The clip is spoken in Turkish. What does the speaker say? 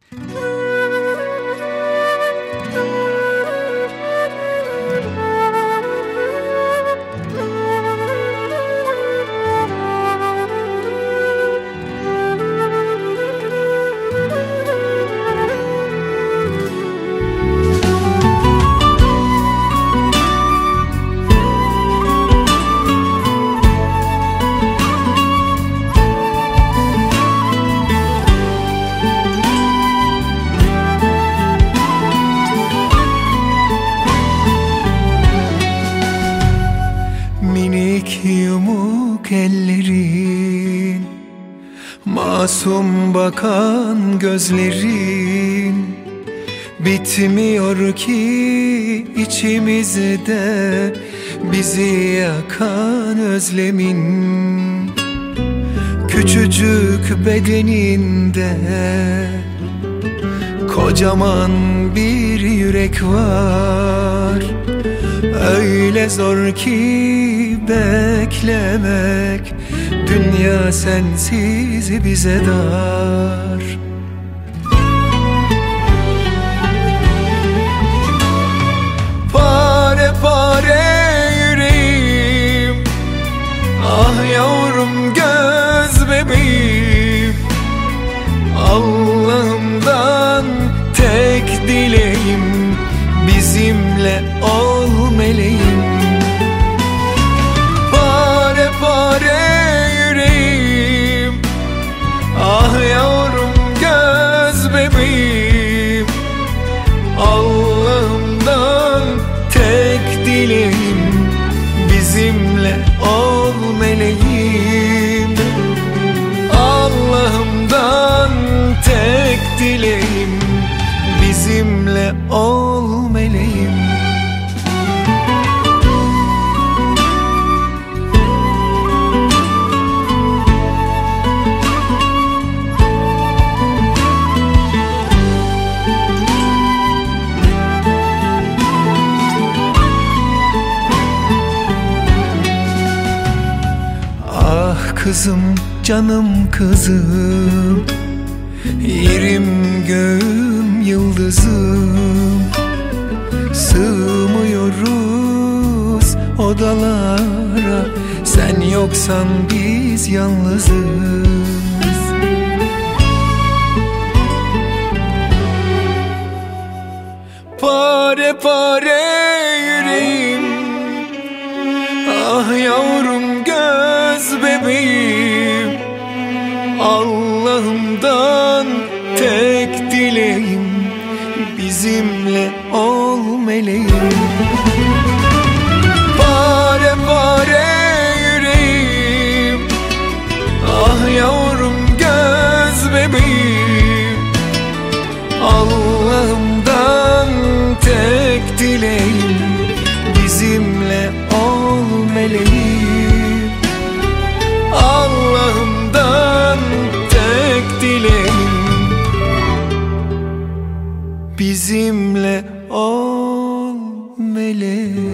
Minik yumuk ellerin, masum bakan gözlerin, bitmiyor ki içimizde bizi yakan özlemin. Küçücük bedeninde kocaman bir yürek var. Öyle zor ki beklemek, dünya sensiz bize dar. Pare pare yüreğim, ah yavrum göz bebeğim. Allah'ımdan tek dileğim, bizimle ol meleğim. Pare pare yüreğim, ah yavrum göz bebeğim. Allah'ımdan tek dileğim, bizimle ol meleğim. Allah'ımdan tek dileğim, bizimle ol meleğim. Ah kızım, canım kızım, yerim göğüm yıldızım. Sığmıyoruz odalara, sen yoksan biz yalnızız. Pare pare yüreğim, ah yavrum göz bebeğim. Allah'ımdan tek dileğim, bizimle ol meleğim. Pare pare yüreğim, ah yavrum göz bebeğim. Allah'ımdan tek dileğim, bizimle ol meleğim. Allah'ımdan tek dileğim, bizimle ol meleğim.